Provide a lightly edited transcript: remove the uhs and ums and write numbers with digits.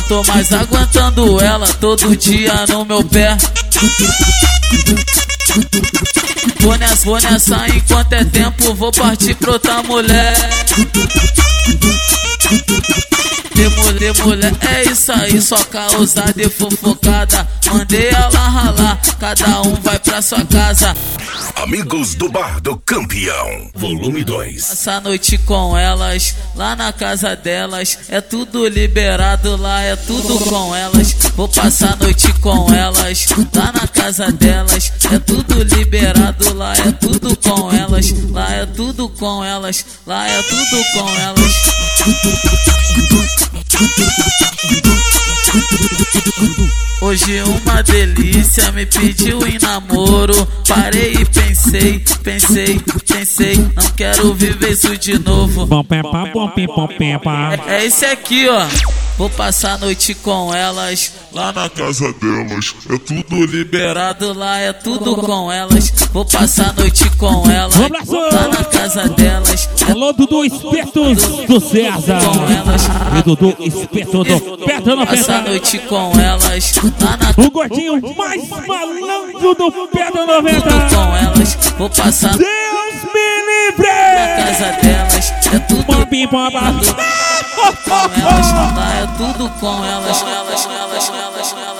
tô mais aguentando ela todo dia no meu pé. Vou nessa enquanto é tempo, vou partir pra outra mulher. De mulher, é isso aí, só causada e fofocada. Mandei ela ralar, cada um vai pra sua casa. Amigos do Bar do Campeão, volume 2. Passa a noite com elas, lá na casa delas. É tudo liberado lá, é tudo com elas. Vou passar a noite com elas, lá na casa delas. É tudo liberado lá, é tudo com elas. Lá é tudo com elas, lá é tudo com elas. Hoje uma delícia me pediu em namoro. Parei e pensei, não quero viver isso de novo. É esse aqui, ó. Vou passar a noite com elas, lá na casa delas. É tudo liberado lá, é tudo com elas. Vou passar a noite com elas, lá na casa delas. Alô, Dudu Espeto do César. E Dudu Espeto do Pedra 90. Passar a noite com elas, lá na o gordinho mais malandro do Pedra 90. Tudo com elas, vou passar Deus me livre na casa delas. É tudo com elas, lá é tudo com elas.